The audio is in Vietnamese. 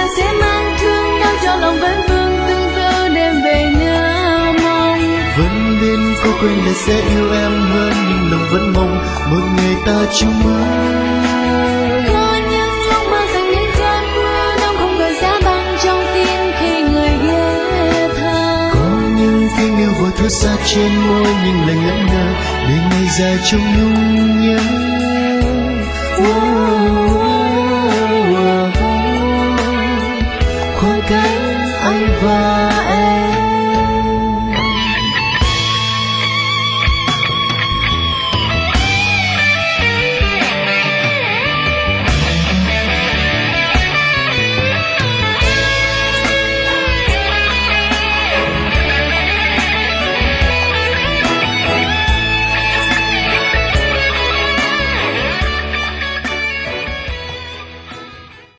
sẽ mang thương đau cho lòng vẫn vương tương tư đêm về nhớ mong. Vẫn biết có quên là sẽ yêu em hơn, nhưng lòng vẫn mong một ngày ta chung mơ. Có những lúc mơ thành những cơn mưa đông không gợi giá băng trong tim khi người ghé thăm. Có những tiếng yêu vừa thưa xa trên môi, nhưng lại ngẩn ngơ để ngày dài trong nhung nhớ.